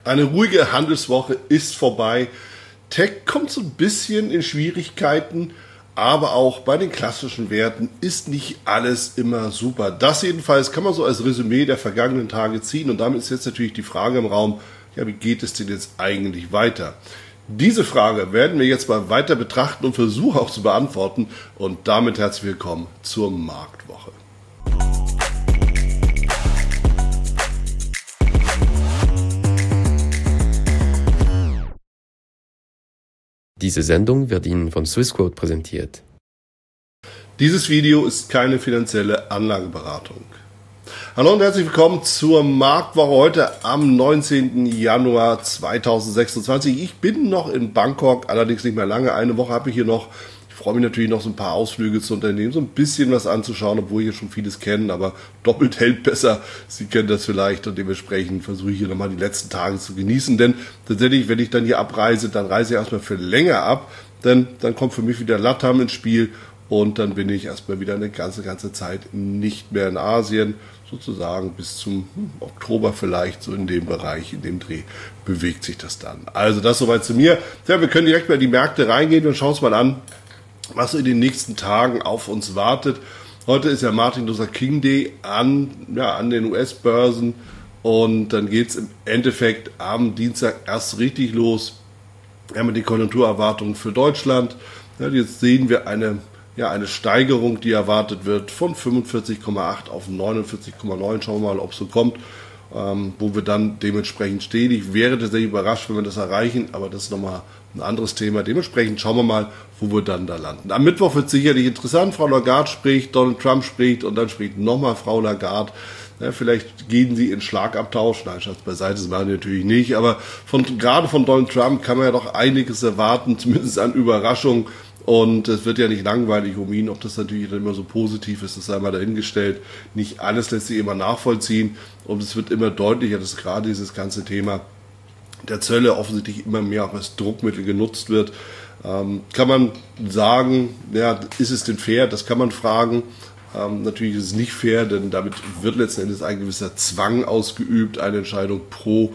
Eine ruhige Handelswoche ist vorbei. Tech kommt so ein bisschen in Schwierigkeiten, aber auch bei den klassischen Werten ist nicht alles immer super. Das jedenfalls kann man so als Resümee der vergangenen Tage ziehen und damit ist jetzt natürlich die Frage im Raum, ja, wie geht es denn jetzt eigentlich weiter? Diese Frage werden wir jetzt mal weiter betrachten und versuchen auch zu beantworten und damit herzlich willkommen zur Marktwoche. Diese Sendung wird Ihnen von Swissquote präsentiert. Dieses Video ist keine finanzielle Anlageberatung. Hallo und herzlich willkommen zur Marktwoche heute am 19. Januar 2026. Ich bin noch in Bangkok, allerdings nicht mehr lange. Eine Woche habe ich hier noch. Ich freue mich natürlich noch so ein paar Ausflüge zu unternehmen, so ein bisschen was anzuschauen, obwohl ich hier schon vieles kenne, aber doppelt hält besser. Sie kennen das vielleicht und dementsprechend versuche ich hier nochmal die letzten Tage zu genießen, denn tatsächlich, wenn ich dann hier abreise, dann reise ich erstmal für länger ab, denn dann kommt für mich wieder LATAM ins Spiel und dann bin ich erstmal wieder eine ganze Zeit nicht mehr in Asien, sozusagen bis zum Oktober vielleicht, so in dem Bereich, in dem Dreh bewegt sich das dann. Also das soweit zu mir. Ja, wir können direkt mal in die Märkte reingehen und schauen uns mal an, was in den nächsten Tagen auf uns wartet. Heute ist ja Martin Luther King Day an den US-Börsen und dann geht es im Endeffekt am Dienstag erst richtig los mit den Konjunkturerwartungen für Deutschland. Ja, jetzt sehen wir eine Steigerung, die erwartet wird von 45,8 auf 49,9. Schauen wir mal, ob es so kommt, wo wir dann dementsprechend stehen. Ich wäre tatsächlich überrascht, wenn wir das erreichen, aber das ist nochmal ein anderes Thema. Dementsprechend schauen wir mal, wo wir dann da landen. Am Mittwoch wird es sicherlich interessant. Frau Lagarde spricht, Donald Trump spricht und dann spricht nochmal Frau Lagarde. Ja, vielleicht gehen sie in Schlagabtausch. Nein, Schatz beiseite, das machen wir natürlich nicht. Aber gerade von Donald Trump kann man ja doch einiges erwarten, zumindest an Überraschungen. Und es wird ja nicht langweilig um ihn, ob das natürlich dann immer so positiv ist, das sei mal dahingestellt. Nicht alles lässt sich immer nachvollziehen und es wird immer deutlicher, dass gerade dieses ganze Thema der Zölle offensichtlich immer mehr auch als Druckmittel genutzt wird. Kann man sagen, ja, ist es denn fair? Das kann man fragen. Natürlich ist es nicht fair, denn damit wird letzten Endes ein gewisser Zwang ausgeübt, eine Entscheidung pro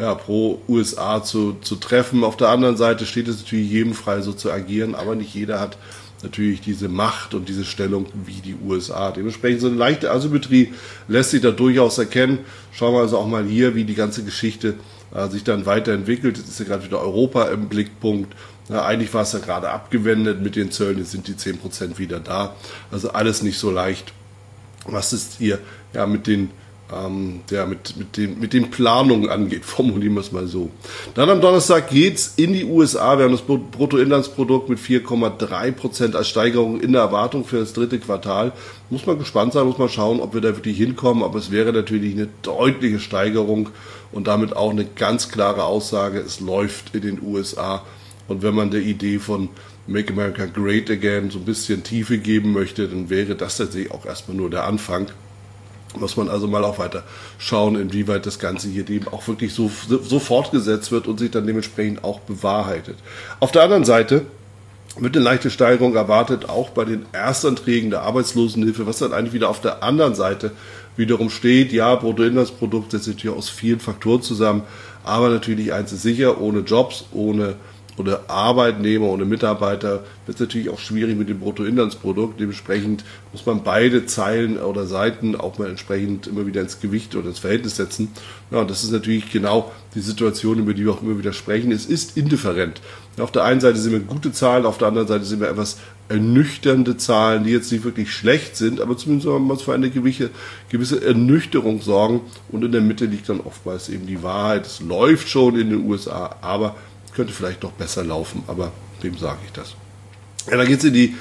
USA zu treffen. Auf der anderen Seite steht es natürlich jedem frei, so zu agieren, aber nicht jeder hat natürlich diese Macht und diese Stellung wie die USA. Dementsprechend so eine leichte Asymmetrie lässt sich da durchaus erkennen. Schauen wir also auch mal hier, wie die ganze Geschichte sich dann weiterentwickelt. Jetzt ist ja gerade wieder Europa im Blickpunkt. Ja, eigentlich war es ja gerade abgewendet mit den Zöllen, jetzt sind die 10% wieder da. Also alles nicht so leicht. Was ist hier mit den Planungen angeht, formulieren wir es mal so. Dann am Donnerstag geht's in die USA. Wir haben das Bruttoinlandsprodukt mit 4,3% als Steigerung in der Erwartung für das dritte Quartal. Muss man gespannt sein, muss man schauen, ob wir da wirklich hinkommen. Aber es wäre natürlich eine deutliche Steigerung und damit auch eine ganz klare Aussage, es läuft in den USA. Und wenn man der Idee von Make America Great Again so ein bisschen Tiefe geben möchte, dann wäre das tatsächlich auch erstmal nur der Anfang. Muss man also mal auch weiter schauen, inwieweit das Ganze hier eben auch wirklich so fortgesetzt wird und sich dann dementsprechend auch bewahrheitet. Auf der anderen Seite wird eine leichte Steigerung erwartet, auch bei den Erstanträgen der Arbeitslosenhilfe, was dann eigentlich wieder auf der anderen Seite wiederum steht. Ja, Bruttoinlandsprodukt setzt sich hier aus vielen Faktoren zusammen, aber natürlich eins ist sicher, ohne Jobs, ohne Arbeitnehmer, ohne Mitarbeiter wird es natürlich auch schwierig mit dem Bruttoinlandsprodukt. Dementsprechend muss man beide Zeilen oder Seiten auch mal entsprechend immer wieder ins Gewicht oder ins Verhältnis setzen. Ja, und das ist natürlich genau die Situation, über die wir auch immer wieder sprechen. Es ist indifferent. Auf der einen Seite sind wir gute Zahlen, auf der anderen Seite sind wir etwas ernüchternde Zahlen, die jetzt nicht wirklich schlecht sind, aber zumindest mal für eine gewisse Ernüchterung sorgen. Und in der Mitte liegt dann oftmals eben die Wahrheit. Es läuft schon in den USA, aber könnte vielleicht noch besser laufen, aber wem sage ich das? Ja, dann geht es in den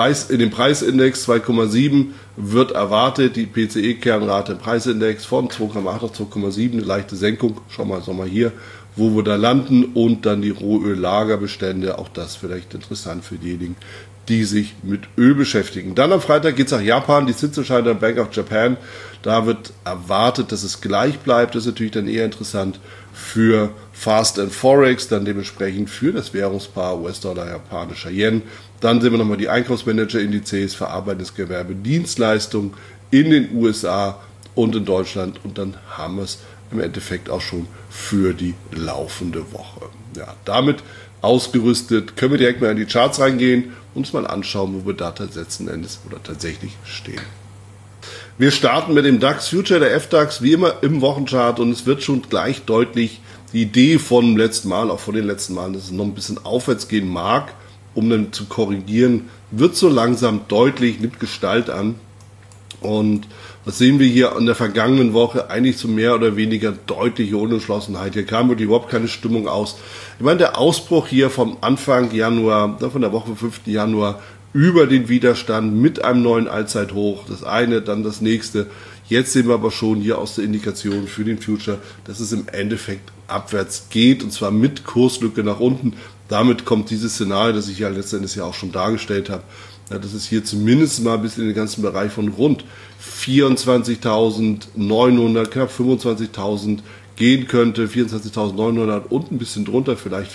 Preisindex 2,7 wird erwartet, die PCE-Kernrate im Preisindex von 2,8 auf 2,7, eine leichte Senkung. Schauen wir mal hier, wo wir da landen und dann die Rohöllagerbestände, auch das vielleicht interessant für diejenigen, die sich mit Öl beschäftigen. Dann am Freitag geht es nach Japan, die Zinsentscheidung der Bank of Japan. Da wird erwartet, dass es gleich bleibt. Das ist natürlich dann eher interessant für Fast and Forex, dann dementsprechend für das Währungspaar US-Dollar, japanischer Yen. Dann sehen wir nochmal die Einkaufsmanager-Indizes, verarbeitendes Gewerbe, Dienstleistungen in den USA und in Deutschland. Und dann haben wir es im Endeffekt auch schon für die laufende Woche. Ja, damit ausgerüstet können wir direkt mal in die Charts reingehen und uns mal anschauen, wo wir da letzten Endes oder tatsächlich stehen. Wir starten mit dem DAX Future, der FDAX, wie immer im Wochenchart, und es wird schon gleich deutlich die Idee vom letzten Mal, auch von den letzten Malen, dass es noch ein bisschen aufwärts gehen mag, um dann zu korrigieren, wird so langsam deutlich, nimmt Gestalt an. Und was sehen wir hier in der vergangenen Woche? Eigentlich so mehr oder weniger deutliche Unentschlossenheit. Hier kam wirklich überhaupt keine Stimmung aus. Ich meine, der Ausbruch hier vom Anfang Januar, von der Woche 5. Januar, über den Widerstand mit einem neuen Allzeithoch. Das eine, dann das nächste. Jetzt sehen wir aber schon hier aus der Indikation für den Future, dass es im Endeffekt abwärts geht, und zwar mit Kurslücke nach unten. Damit kommt dieses Szenario, das ich ja letztendlich ja auch schon dargestellt habe, dass es hier zumindest mal bis in den ganzen Bereich von rund 24.900, knapp 25.000 gehen könnte, 24.900 und ein bisschen drunter, vielleicht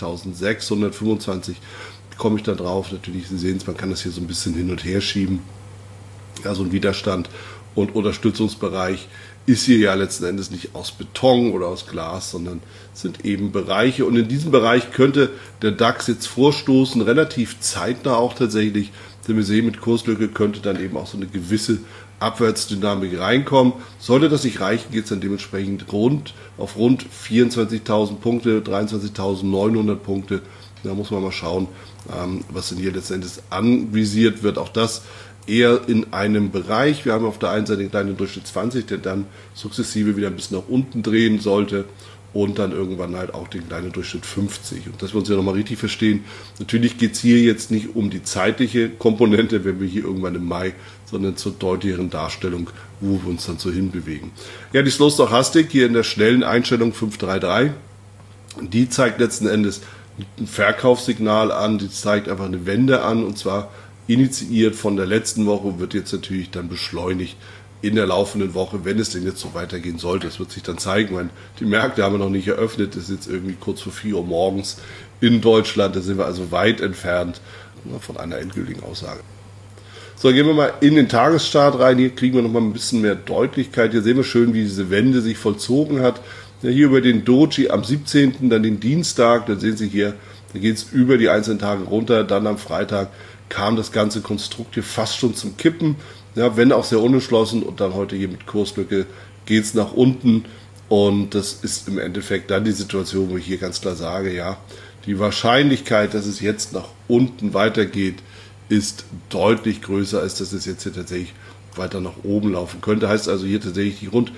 24.625, komme ich da drauf. Natürlich, Sie sehen es, man kann das hier so ein bisschen hin und her schieben. Ja, so ein Widerstand und Unterstützungsbereich ist hier ja letzten Endes nicht aus Beton oder aus Glas, sondern sind eben Bereiche. Und in diesem Bereich könnte der DAX jetzt vorstoßen, relativ zeitnah auch tatsächlich. Denn wir sehen, mit Kurslücke könnte dann eben auch so eine gewisse Abwärtsdynamik reinkommen. Sollte das nicht reichen, geht es dann dementsprechend auf rund 24.000 Punkte, 23.900 Punkte. Da muss man mal schauen, was denn hier letztendlich anvisiert wird. Auch das eher in einem Bereich. Wir haben auf der einen Seite den kleinen Durchschnitt 20, der dann sukzessive wieder ein bisschen nach unten drehen sollte, und dann irgendwann halt auch den kleinen Durchschnitt 50. Und dass wir uns ja nochmal richtig verstehen, natürlich geht es hier jetzt nicht um die zeitliche Komponente, wenn wir hier irgendwann im Mai, sondern zur deutlicheren Darstellung, wo wir uns dann so hinbewegen. Ja, die Slow Stochastik hier in der schnellen Einstellung 533, die zeigt letzten Endes ein Verkaufssignal an, die zeigt einfach eine Wende an, und zwar initiiert von der letzten Woche, wird jetzt natürlich dann beschleunigt in der laufenden Woche, wenn es denn jetzt so weitergehen sollte. Das wird sich dann zeigen, weil die Märkte haben wir noch nicht eröffnet. Das ist jetzt irgendwie kurz vor 4 Uhr morgens in Deutschland. Da sind wir also weit entfernt von einer endgültigen Aussage. So, gehen wir mal in den Tagesstart rein. Hier kriegen wir noch mal ein bisschen mehr Deutlichkeit. Hier sehen wir schön, wie diese Wende sich vollzogen hat. Ja, hier über den Doji am 17., dann den Dienstag. Da sehen Sie hier, da geht es über die einzelnen Tage runter. Dann am Freitag kam das ganze Konstrukt hier fast schon zum Kippen. Ja, wenn auch sehr unentschlossen, und dann heute hier mit Kurslücke geht es nach unten, und das ist im Endeffekt dann die Situation, wo ich hier ganz klar sage, ja, die Wahrscheinlichkeit, dass es jetzt nach unten weitergeht, ist deutlich größer, als dass es jetzt hier tatsächlich weiter nach oben laufen könnte. Heißt also hier tatsächlich die rund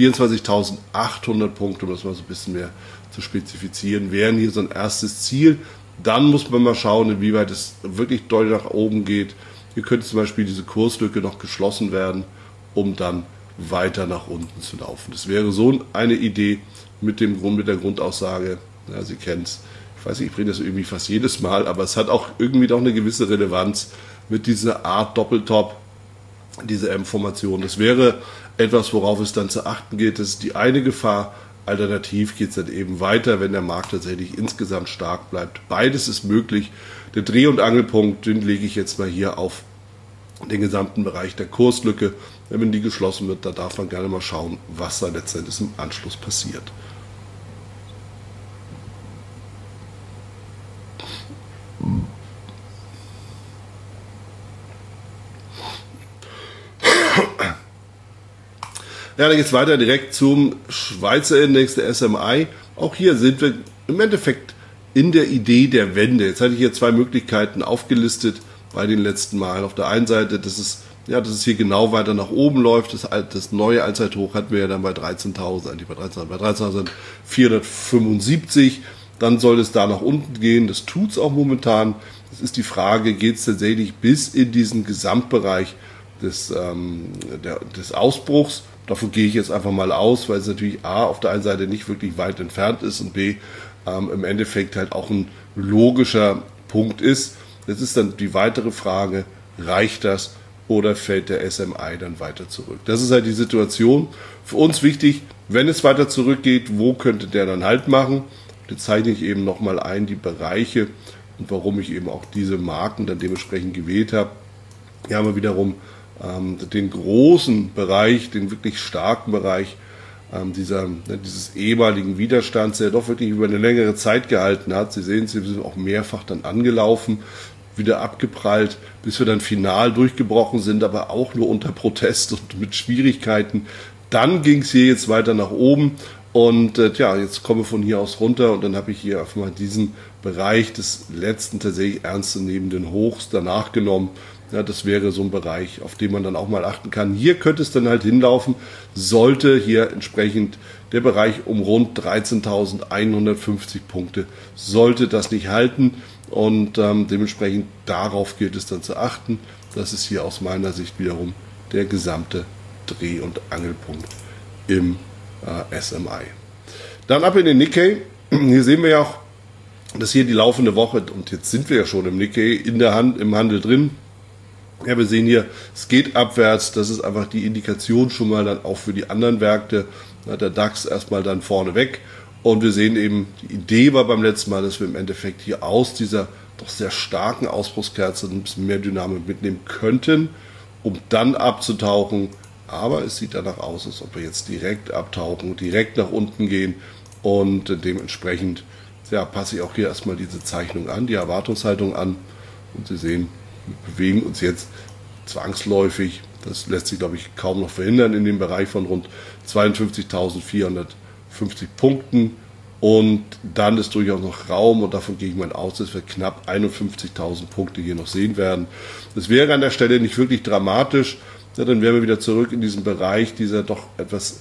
24.800 Punkte, um das mal so ein bisschen mehr zu spezifizieren, wären hier so ein erstes Ziel. Dann muss man mal schauen, inwieweit es wirklich deutlich nach oben geht. Hier könnte zum Beispiel diese Kurslücke noch geschlossen werden, um dann weiter nach unten zu laufen. Das wäre so eine Idee mit der Grundaussage. Ja, Sie kennen es. Ich weiß nicht, ich bringe das irgendwie fast jedes Mal, aber es hat auch irgendwie doch eine gewisse Relevanz mit dieser Art Doppeltop, diese M-Formation. Das wäre etwas, worauf es dann zu achten geht. Das ist die eine Gefahr. Alternativ geht es dann eben weiter, wenn der Markt tatsächlich insgesamt stark bleibt. Beides ist möglich. Der Dreh- und Angelpunkt, den lege ich jetzt mal hier auf den gesamten Bereich der Kurslücke. Wenn die geschlossen wird, da darf man gerne mal schauen, was da letztendlich im Anschluss passiert. Ja, dann geht es weiter direkt zum Schweizer Index, der SMI. Auch hier sind wir im Endeffekt in der Idee der Wende. Jetzt hatte ich hier zwei Möglichkeiten aufgelistet bei den letzten Malen. Auf der einen Seite, dass es hier genau weiter nach oben läuft. Das neue Allzeithoch hatten wir ja dann bei 13.475. Dann soll es da nach unten gehen. Das tut es auch momentan. Das ist die Frage, geht es tatsächlich bis in diesen Gesamtbereich des Ausbruchs? Davon gehe ich jetzt einfach mal aus, weil es natürlich A, auf der einen Seite nicht wirklich weit entfernt ist, und B, im Endeffekt halt auch ein logischer Punkt ist. Jetzt ist dann die weitere Frage, reicht das oder fällt der SMI dann weiter zurück? Das ist halt die Situation. Für uns wichtig, wenn es weiter zurückgeht, wo könnte der dann Halt machen? Jetzt zeichne ich eben nochmal ein, die Bereiche, und warum ich eben auch diese Marken dann dementsprechend gewählt habe. Hier haben wir wiederum den großen Bereich, den wirklich starken Bereich dieses ehemaligen Widerstands, der doch wirklich über eine längere Zeit gehalten hat. Sie sehen, sie sind auch mehrfach dann angelaufen, wieder abgeprallt, bis wir dann final durchgebrochen sind, aber auch nur unter Protest und mit Schwierigkeiten. Dann ging es hier jetzt weiter nach oben und jetzt komme ich von hier aus runter und dann habe ich hier einfach mal diesen Bereich des letzten tatsächlich ernstzunehmenden Hochs danach genommen. Ja, das wäre so ein Bereich, auf den man dann auch mal achten kann. Hier könnte es dann halt hinlaufen, sollte hier entsprechend der Bereich um rund 13.150 Punkte, sollte das nicht halten und dementsprechend darauf gilt es dann zu achten. Das ist hier aus meiner Sicht wiederum der gesamte Dreh- und Angelpunkt im SMI. Dann ab in den Nikkei. Hier sehen wir ja auch, dass hier die laufende Woche, und jetzt sind wir ja schon im Nikkei, im Handel drin. Ja, wir sehen hier, es geht abwärts, das ist einfach die Indikation schon mal dann auch für die anderen Märkte. Der DAX erstmal dann vorne weg und wir sehen eben, die Idee war beim letzten Mal, dass wir im Endeffekt hier aus dieser doch sehr starken Ausbruchskerze ein bisschen mehr Dynamik mitnehmen könnten, um dann abzutauchen. Aber es sieht danach aus, als ob wir jetzt direkt abtauchen, direkt nach unten gehen und dementsprechend passe ich auch hier erstmal diese Zeichnung an, die Erwartungshaltung an und Sie sehen, wir bewegen uns jetzt zwangsläufig, das lässt sich glaube ich kaum noch verhindern, in dem Bereich von rund 52.450 Punkten und dann ist durchaus noch Raum und davon gehe ich mal aus, dass wir knapp 51.000 Punkte hier noch sehen werden. Das wäre an der Stelle nicht wirklich dramatisch, dann wären wir wieder zurück in diesen Bereich dieser doch etwas,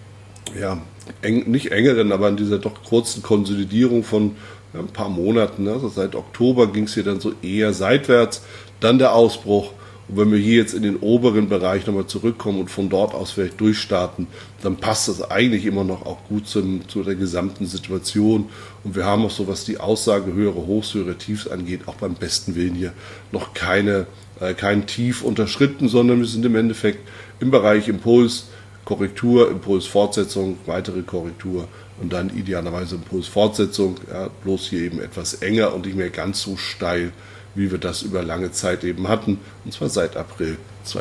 nicht engeren, aber in dieser doch kurzen Konsolidierung von ein paar Monaten. Also seit Oktober ging es hier dann so eher seitwärts, dann der Ausbruch. Und wenn wir hier jetzt in den oberen Bereich nochmal zurückkommen und von dort aus vielleicht durchstarten, dann passt das eigentlich immer noch auch gut zu der gesamten Situation. Und wir haben auch so, was die Aussage höhere Hochs, höhere Tiefs angeht, auch beim besten Willen hier noch kein Tief unterschritten, sondern wir sind im Endeffekt im Bereich Impuls, Korrektur, Impulsfortsetzung, weitere Korrektur und dann idealerweise Impulsfortsetzung, bloß hier eben etwas enger und nicht mehr ganz so steil, wie wir das über lange Zeit eben hatten, und zwar seit April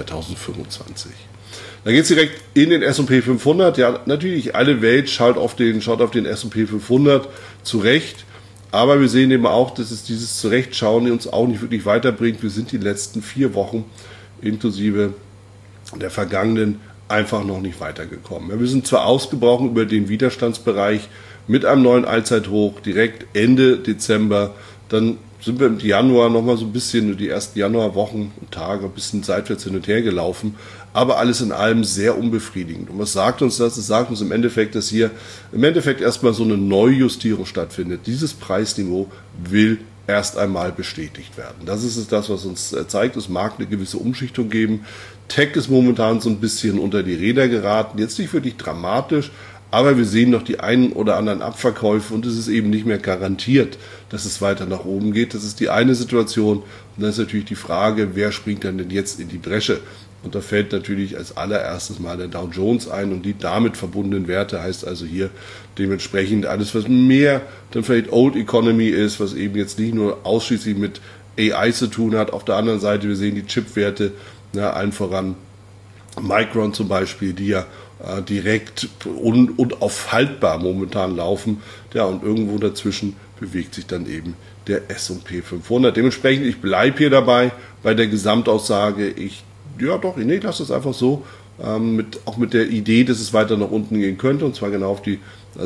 2025. Dann geht es direkt in den S&P 500. Ja, natürlich, alle Welt schaut auf den S&P 500 zurecht, aber wir sehen eben auch, dass es dieses Zurechtschauen uns auch nicht wirklich weiterbringt. Wir sind die letzten 4 Wochen inklusive der vergangenen einfach noch nicht weitergekommen. Wir sind zwar ausgebrochen über den Widerstandsbereich mit einem neuen Allzeithoch direkt Ende Dezember, dann sind wir im Januar nochmal so ein bisschen, die ersten Januarwochen und Tage ein bisschen seitwärts hin und her gelaufen, aber alles in allem sehr unbefriedigend. Und was sagt uns das? Es sagt uns im Endeffekt, dass hier im Endeffekt erstmal so eine Neujustierung stattfindet. Dieses Preisniveau will erst einmal bestätigt werden. Das ist das, was uns zeigt. Es mag eine gewisse Umschichtung geben. Tech ist momentan so ein bisschen unter die Räder geraten. Jetzt nicht wirklich dramatisch, aber wir sehen noch die einen oder anderen Abverkäufe und es ist eben nicht mehr garantiert, dass es weiter nach oben geht. Das ist die eine Situation. Und dann ist natürlich die Frage, wer springt dann denn jetzt in die Bresche? Und da fällt natürlich als allererstes mal der Dow Jones ein und die damit verbundenen Werte, heißt also hier dementsprechend alles, was mehr dann vielleicht Old Economy ist, was eben jetzt nicht nur ausschließlich mit AI zu tun hat. Auf der anderen Seite, wir sehen die Chipwerte, allen voran Micron zum Beispiel, die ja direkt unaufhaltbar momentan laufen. Ja, und irgendwo dazwischen bewegt sich dann eben der S&P 500. Dementsprechend, ich bleibe hier dabei bei der Gesamtaussage. Ich lasse es einfach so, auch mit der Idee, dass es weiter nach unten gehen könnte, und zwar genau auf die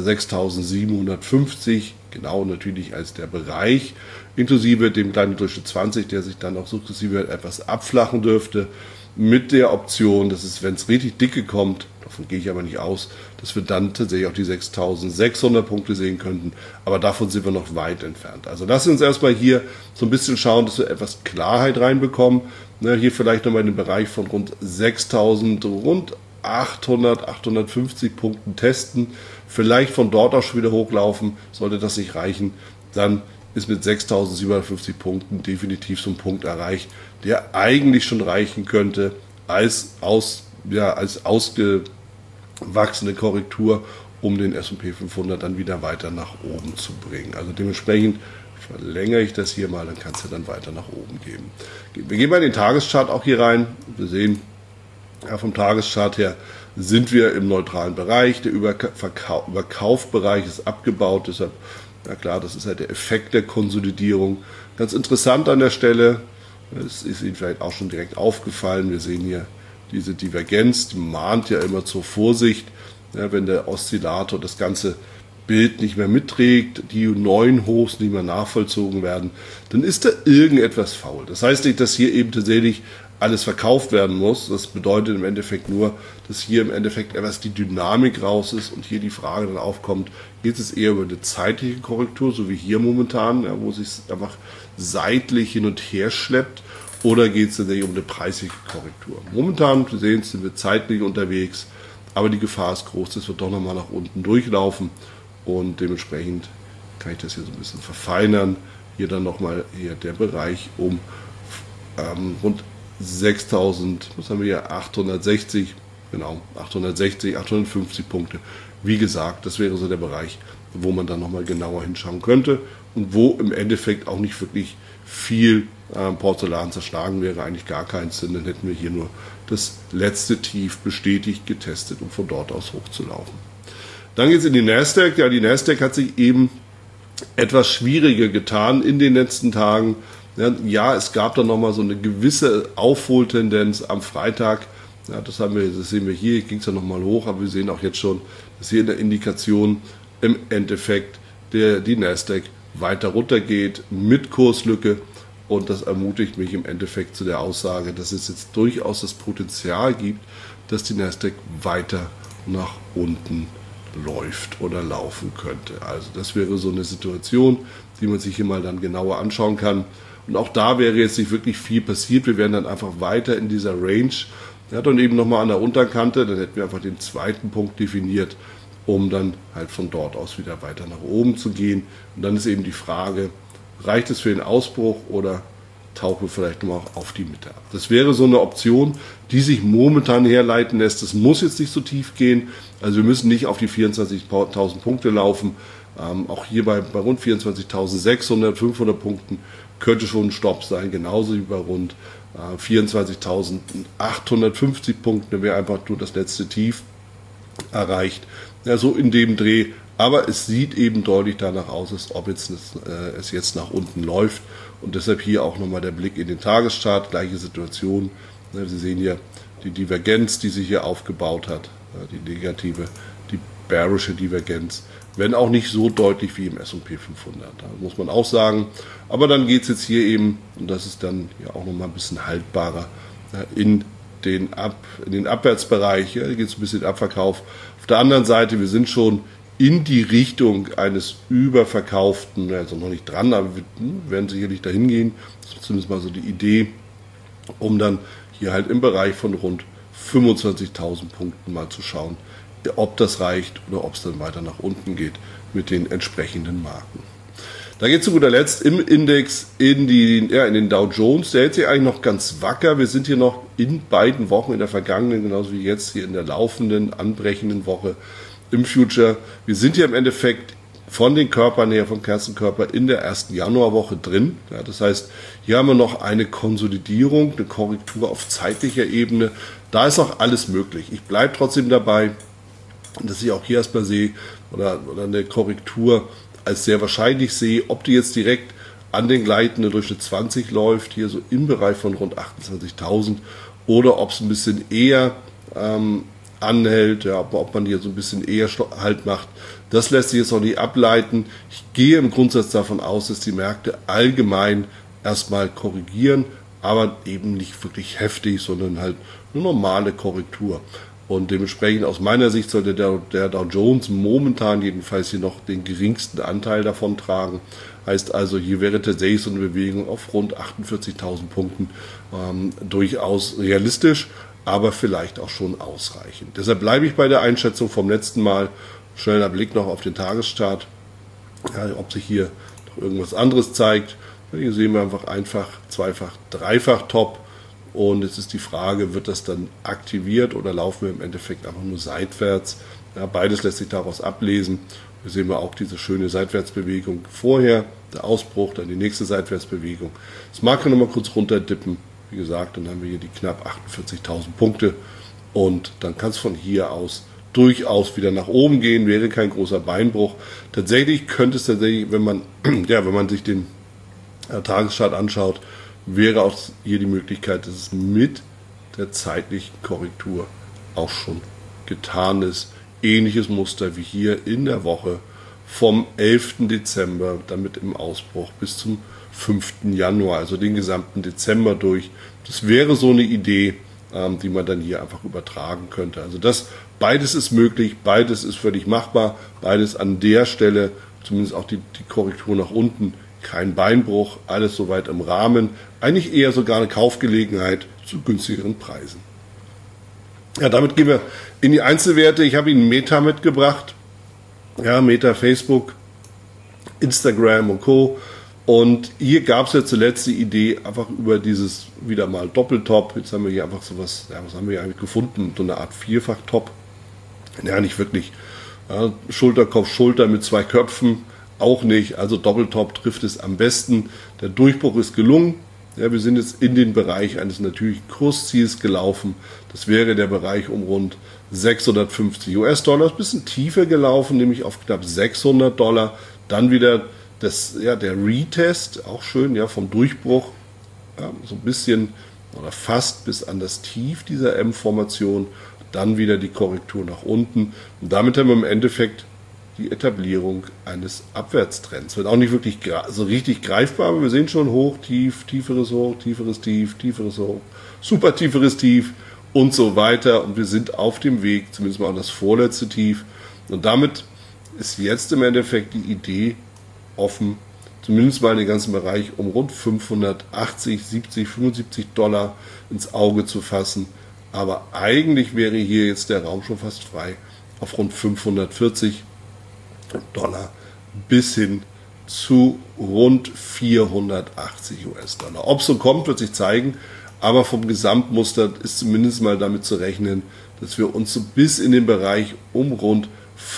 6.750, genau natürlich als der Bereich, inklusive dem kleinen Durchschnitt 20, der sich dann auch sukzessive etwas abflachen dürfte, mit der Option, dass es, wenn es richtig dicke kommt, davon gehe ich aber nicht aus, dass wir dann tatsächlich auch die 6.600 Punkte sehen könnten, aber davon sind wir noch weit entfernt. Also lassen wir uns erstmal hier so ein bisschen schauen, dass wir etwas Klarheit reinbekommen. Hier vielleicht nochmal in den Bereich von rund 6.000, rund 800, 850 Punkten testen, vielleicht von dort aus schon wieder hochlaufen. Sollte das nicht reichen, dann ist mit 6.750 Punkten definitiv so ein Punkt erreicht, der eigentlich schon reichen könnte als ausgewachsene Korrektur, um den S&P 500 dann wieder weiter nach oben zu bringen. Also dementsprechend verlängere ich das hier mal, dann kann es ja dann weiter nach oben gehen. Wir gehen mal in den Tageschart auch hier rein. Wir sehen vom Tageschart her, sind wir im neutralen Bereich. Der Überkaufbereich ist abgebaut. Deshalb, na klar, das ist halt der Effekt der Konsolidierung. Ganz interessant an der Stelle, es ist Ihnen vielleicht auch schon direkt aufgefallen, wir sehen hier diese Divergenz, die mahnt ja immer zur Vorsicht, ja, wenn der Oszillator das ganze Bild nicht mehr mitträgt, die neuen Hochs nicht mehr nachvollzogen werden, dann ist da irgendetwas faul. Das heißt nicht, dass hier eben tatsächlich alles verkauft werden muss. Das bedeutet im Endeffekt nur, dass hier im Endeffekt etwas die Dynamik raus ist und hier die Frage dann aufkommt, geht es eher über eine zeitliche Korrektur, so wie hier momentan, ja, wo es sich einfach seitlich hin und her schleppt, oder geht es tatsächlich um eine preisliche Korrektur. Momentan, wir sehen, sind wir zeitlich unterwegs, aber die Gefahr ist groß, dass wir doch nochmal nach unten durchlaufen und dementsprechend kann ich das hier so ein bisschen verfeinern. Hier dann nochmal hier der Bereich um rund 6.000, was haben wir hier, 860, genau, 860, 850 Punkte. Wie gesagt, das wäre so der Bereich, wo man dann nochmal genauer hinschauen könnte und wo im Endeffekt auch nicht wirklich viel Porzellan zerschlagen wäre, eigentlich gar keins, denn dann hätten wir hier nur das letzte Tief bestätigt, getestet, um von dort aus hochzulaufen. Dann geht es in die Nasdaq. Ja, die Nasdaq hat sich eben etwas schwieriger getan in den letzten Tagen. Ja, es gab dann nochmal so eine gewisse Aufholtendenz am Freitag. Ja, das sehen wir hier, ging es ja nochmal hoch, aber wir sehen auch jetzt schon, dass hier in der Indikation im Endeffekt die Nasdaq weiter runtergeht mit Kurslücke. Und das ermutigt mich im Endeffekt zu der Aussage, dass es jetzt durchaus das Potenzial gibt, dass die Nasdaq weiter nach unten läuft oder laufen könnte. Also das wäre so eine Situation, die man sich hier mal dann genauer anschauen kann. Und auch da wäre jetzt nicht wirklich viel passiert. Wir wären dann einfach weiter in dieser Range. Ja, dann eben nochmal an der Unterkante, dann hätten wir einfach den zweiten Punkt definiert, um dann halt von dort aus wieder weiter nach oben zu gehen. Und dann ist eben die Frage, reicht es für den Ausbruch oder tauchen wir vielleicht nochmal auf die Mitte ab? Das wäre so eine Option, die sich momentan herleiten lässt. Das muss jetzt nicht so tief gehen. Also wir müssen nicht auf die 24.000 Punkte laufen. Auch hier bei rund 24.600, 500 Punkten könnte schon ein Stopp sein, genauso wie bei rund 24.850 Punkten. Da wäre einfach nur das letzte Tief erreicht. Ja, so in dem Dreh. Aber es sieht eben deutlich danach aus, als ob es jetzt nach unten läuft. Und deshalb hier auch nochmal der Blick in den Tageschart. Gleiche Situation. Sie sehen hier die Divergenz, die sich hier aufgebaut hat. Die negative, die bearische Divergenz. Wenn auch nicht so deutlich wie im S&P 500. Da muss man auch sagen. Aber dann geht es jetzt hier eben, und das ist dann ja auch nochmal ein bisschen haltbarer, in den Abwärtsbereich. Hier geht es ein bisschen Abverkauf. Auf der anderen Seite, wir sind schon in die Richtung eines überverkauften, also noch nicht dran, aber wir werden sicherlich dahin gehen. Das ist zumindest mal so die Idee, um dann hier halt im Bereich von rund 25.000 Punkten mal zu schauen, ob das reicht oder ob es dann weiter nach unten geht mit den entsprechenden Marken. Da geht es zu guter Letzt im Index in den Dow Jones. Der hält sich eigentlich noch ganz wacker. Wir sind hier noch in beiden Wochen, in der vergangenen, genauso wie jetzt hier in der laufenden, anbrechenden Woche im Future. Wir sind hier im Endeffekt von den Körpern her, vom Kerzenkörper in der ersten Januarwoche drin. Ja, das heißt, hier haben wir noch eine Konsolidierung, eine Korrektur auf zeitlicher Ebene. Da ist auch alles möglich. Ich bleibe trotzdem dabei, dass ich auch hier erstmal sehe oder eine Korrektur als sehr wahrscheinlich sehe. Ob die jetzt direkt an den gleitenden Durchschnitt 20 läuft, hier so im Bereich von rund 28.000, oder ob es ein bisschen eher anhält, ja, ob man hier so ein bisschen eher Halt macht, das lässt sich jetzt noch nicht ableiten. Ich gehe im Grundsatz davon aus, dass die Märkte allgemein erstmal korrigieren, aber eben nicht wirklich heftig, sondern halt eine normale Korrektur. Und dementsprechend aus meiner Sicht sollte der Dow Jones momentan jedenfalls hier noch den geringsten Anteil davon tragen. Heißt also, hier wäre tatsächlich so eine Bewegung auf rund 48.000 Punkten durchaus realistisch, aber vielleicht auch schon ausreichend. Deshalb bleibe ich bei der Einschätzung vom letzten Mal. Schneller Blick noch auf den Tageschart, ja, ob sich hier noch irgendwas anderes zeigt. Hier sehen wir einfach zweifach, dreifach Top. Und jetzt ist die Frage, wird das dann aktiviert oder laufen wir im Endeffekt einfach nur seitwärts? Ja, beides lässt sich daraus ablesen. Hier sehen wir auch diese schöne Seitwärtsbewegung vorher, der Ausbruch, dann die nächste Seitwärtsbewegung. Das mag nochmal kurz runterdippen. Wie gesagt, dann haben wir hier die knapp 48.000 Punkte. und dann kann es von hier aus durchaus wieder nach oben gehen, wäre kein großer Beinbruch. Tatsächlich könnte es wenn man sich den Tageschart anschaut, wäre auch hier die Möglichkeit, dass es mit der zeitlichen Korrektur auch schon getan ist. Ähnliches Muster wie hier in der Woche vom 11. Dezember, damit im Ausbruch bis zum 5. Januar, also den gesamten Dezember durch. Das wäre so eine Idee, die man dann hier einfach übertragen könnte. Also beides ist möglich, beides ist völlig machbar, beides an der Stelle, zumindest auch die Korrektur nach unten, kein Beinbruch, alles soweit im Rahmen, eigentlich eher sogar eine Kaufgelegenheit zu günstigeren Preisen. Ja, damit gehen wir in die Einzelwerte. Ich habe Ihnen Meta mitgebracht, ja, Meta, Facebook, Instagram und Co. Und hier gab es ja zuletzt die Idee, einfach über dieses wieder mal Doppeltop, jetzt haben wir hier einfach sowas, ja, was haben wir hier eigentlich gefunden, so eine Art Vierfach-Top, ja, nicht wirklich, ja, Schulter, Kopf, Schulter mit zwei Köpfen, auch nicht, also Doppeltop trifft es am besten, der Durchbruch ist gelungen, ja, wir sind jetzt in den Bereich eines natürlichen Kursziels gelaufen, das wäre der Bereich um rund 650 US-Dollar, ein bisschen tiefer gelaufen, nämlich auf knapp $600, dann wieder der Retest, auch schön, ja, vom Durchbruch, ja, so ein bisschen oder fast bis an das Tief dieser M-Formation, dann wieder die Korrektur nach unten und damit haben wir im Endeffekt die Etablierung eines Abwärtstrends. Wird auch nicht wirklich so richtig greifbar, aber wir sehen schon hoch, tief, tieferes Hoch, tieferes Tief, tieferes Hoch, super tieferes Tief und so weiter und wir sind auf dem Weg, zumindest mal an das vorletzte Tief und damit ist jetzt im Endeffekt die Idee offen, zumindest mal den ganzen Bereich um rund 580, 70, 75 Dollar ins Auge zu fassen. Aber eigentlich wäre hier jetzt der Raum schon fast frei auf rund 540 Dollar bis hin zu rund 480 US-Dollar. Ob es so kommt, wird sich zeigen. Aber vom Gesamtmuster ist zumindest mal damit zu rechnen, dass wir uns so bis in den Bereich um rund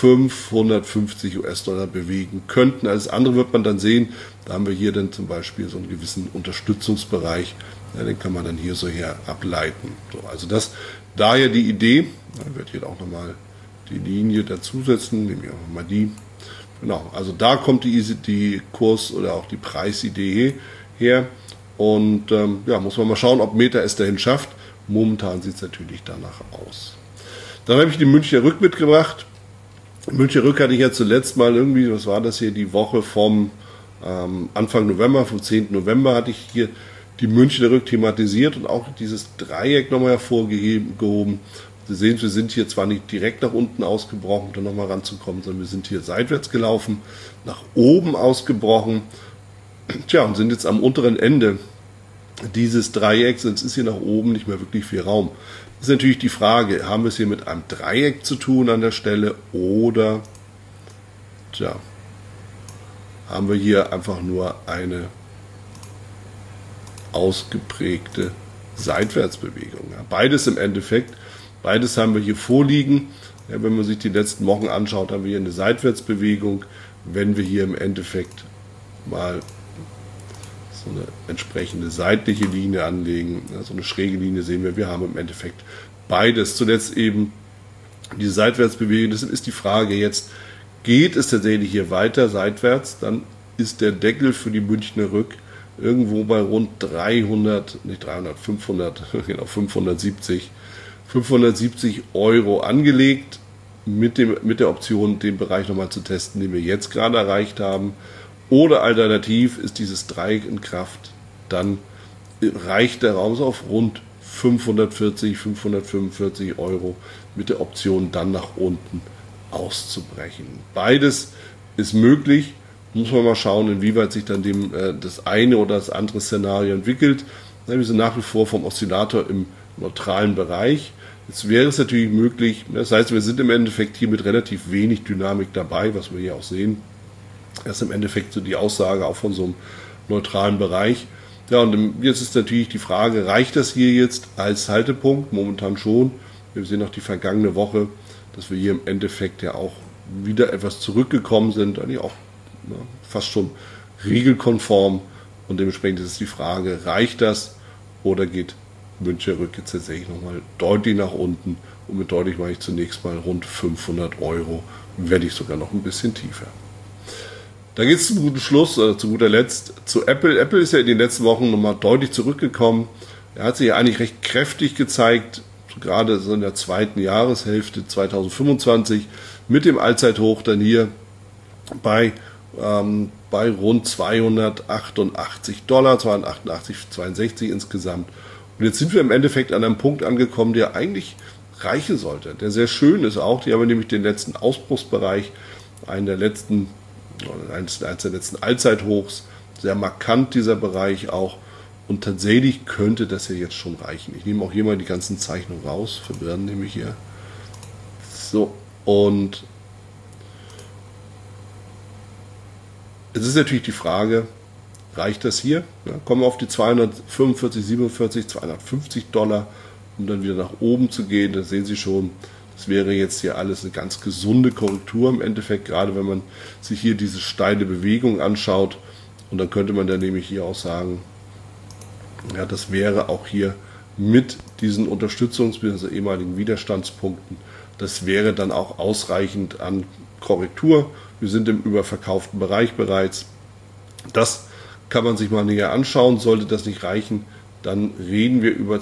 550 US-Dollar bewegen könnten. Alles andere wird man dann sehen. Da haben wir hier dann zum Beispiel so einen gewissen Unterstützungsbereich. Ja, den kann man dann hier so her ableiten. So, also daher die Idee. Ich werde hier auch nochmal die Linie dazusetzen. Nehme ich auch mal die. Genau, also da kommt die Kurs- oder auch die Preisidee her. Und muss man mal schauen, ob Meta es dahin schafft. Momentan sieht es natürlich danach aus. Dann habe ich die Münchner Rück mitgebracht. Münchner Rück hatte ich ja zuletzt mal irgendwie, was war das hier, die Woche vom Anfang November, vom 10. November hatte ich hier die Münchner Rück thematisiert und auch dieses Dreieck nochmal hervorgehoben. Sie sehen, wir sind hier zwar nicht direkt nach unten ausgebrochen, um da nochmal ranzukommen, sondern wir sind hier seitwärts gelaufen, nach oben ausgebrochen, und sind jetzt am unteren Ende dieses Dreiecks, und es ist hier nach oben nicht mehr wirklich viel Raum. Das ist natürlich die Frage, haben wir es hier mit einem Dreieck zu tun an der Stelle oder haben wir hier einfach nur eine ausgeprägte Seitwärtsbewegung. Ja, beides im Endeffekt, beides haben wir hier vorliegen. Ja, wenn man sich die letzten Wochen anschaut, haben wir hier eine Seitwärtsbewegung. Wenn wir hier im Endeffekt mal so eine entsprechende seitliche Linie anlegen, ja, so eine schräge Linie sehen wir haben im Endeffekt beides. Zuletzt eben die Seitwärtsbewegung. Deshalb ist die Frage jetzt, geht es tatsächlich hier weiter seitwärts, dann ist der Deckel für die Münchner Rück irgendwo bei rund 570 Euro angelegt, mit der Option, den Bereich nochmal zu testen, den wir jetzt gerade erreicht haben. Oder alternativ ist dieses Dreieck in Kraft, dann reicht der Raum so auf rund 545 Euro mit der Option, dann nach unten auszubrechen. Beides ist möglich, muss man mal schauen, inwieweit sich dann das eine oder das andere Szenario entwickelt. Wir sind nach wie vor vom Oszillator im neutralen Bereich. Jetzt wäre es natürlich möglich, das heißt, wir sind im Endeffekt hier mit relativ wenig Dynamik dabei, was wir hier auch sehen. Das ist im Endeffekt so die Aussage auch von so einem neutralen Bereich. Ja, und jetzt ist natürlich die Frage, reicht das hier jetzt als Haltepunkt? Momentan schon. Wir sehen auch die vergangene Woche, dass wir hier im Endeffekt ja auch wieder etwas zurückgekommen sind, eigentlich auch fast schon regelkonform. Und dementsprechend ist die Frage, reicht das oder geht Münchner Rück jetzt tatsächlich nochmal deutlich nach unten. Und mit deutlich mache ich zunächst mal rund 500 Euro, werde ich sogar noch ein bisschen tiefer. Da geht es zum guten Schluss, zu guter Letzt, zu Apple. Apple ist ja in den letzten Wochen nochmal deutlich zurückgekommen. Er hat sich ja eigentlich recht kräftig gezeigt, gerade so in der zweiten Jahreshälfte 2025, mit dem Allzeithoch dann hier bei rund $288, 288,62 insgesamt. Und jetzt sind wir im Endeffekt an einem Punkt angekommen, der eigentlich reichen sollte, der sehr schön ist auch. Die haben wir nämlich den letzten Ausbruchsbereich, eines der letzten Allzeithochs, sehr markant dieser Bereich auch. Und tatsächlich könnte das ja jetzt schon reichen. Ich nehme auch hier mal die ganzen Zeichnungen raus, verwirren nämlich hier. So, und es ist natürlich die Frage, reicht das hier? Ja, kommen wir auf die 245, 47, $250, um dann wieder nach oben zu gehen. Da sehen Sie schon, das wäre jetzt hier alles eine ganz gesunde Korrektur im Endeffekt, gerade wenn man sich hier diese steile Bewegung anschaut. Und dann könnte man dann nämlich hier auch sagen, ja, das wäre auch hier mit diesen Unterstützungs- bzw. ehemaligen Widerstandspunkten, das wäre dann auch ausreichend an Korrektur. Wir sind im überverkauften Bereich bereits. Das kann man sich mal näher anschauen. Sollte das nicht reichen, dann reden wir über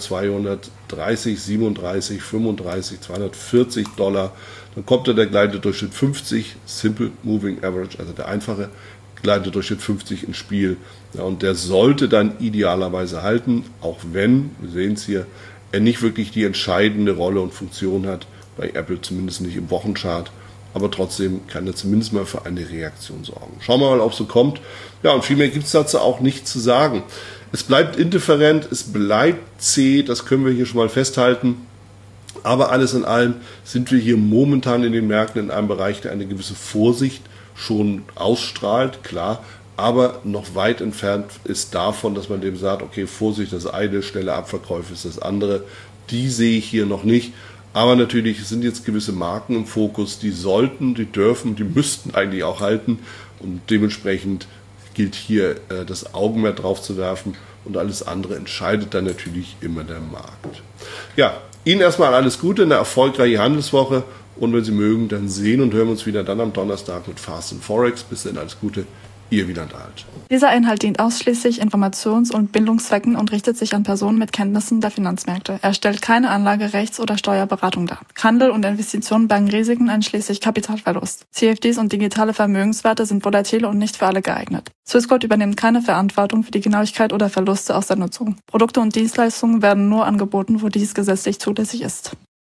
230, 37, 35, $240. Dann kommt dann der Gleitedurchschnitt 50, Simple Moving Average, also der einfache Gleitedurchschnitt 50 ins Spiel. Ja, und der sollte dann idealerweise halten, auch wenn, wir sehen es hier, er nicht wirklich die entscheidende Rolle und Funktion hat, bei Apple zumindest nicht im Wochenchart. Aber trotzdem kann er zumindest mal für eine Reaktion sorgen. Schauen wir mal, ob es so kommt. Ja, und viel mehr gibt es dazu auch nicht zu sagen. Es bleibt indifferent, es bleibt zäh, das können wir hier schon mal festhalten. Aber alles in allem sind wir hier momentan in den Märkten in einem Bereich, der eine gewisse Vorsicht schon ausstrahlt, klar, aber noch weit entfernt ist davon, dass man dem sagt, okay, Vorsicht, das eine, schnelle Abverkäufe ist das andere. Die sehe ich hier noch nicht. Aber natürlich sind jetzt gewisse Marken im Fokus, die sollten, die dürfen, die müssten eigentlich auch halten. Und dementsprechend gilt hier das Augenmerk drauf zu werfen und alles andere entscheidet dann natürlich immer der Markt. Ja, Ihnen erstmal alles Gute, eine erfolgreiche Handelswoche und wenn Sie mögen, dann sehen und hören wir uns wieder dann am Donnerstag mit Fast and Forex. Bis dann, alles Gute. Ihr Wieland-Alt. Dieser Inhalt dient ausschließlich Informations- und Bildungszwecken und richtet sich an Personen mit Kenntnissen der Finanzmärkte. Er stellt keine Anlage-, Rechts- oder Steuerberatung dar. Handel und Investitionen bergen Risiken einschließlich Kapitalverlust. CFDs und digitale Vermögenswerte sind volatil und nicht für alle geeignet. Swissquote übernimmt keine Verantwortung für die Genauigkeit oder Verluste aus der Nutzung. Produkte und Dienstleistungen werden nur angeboten, wo dies gesetzlich zulässig ist.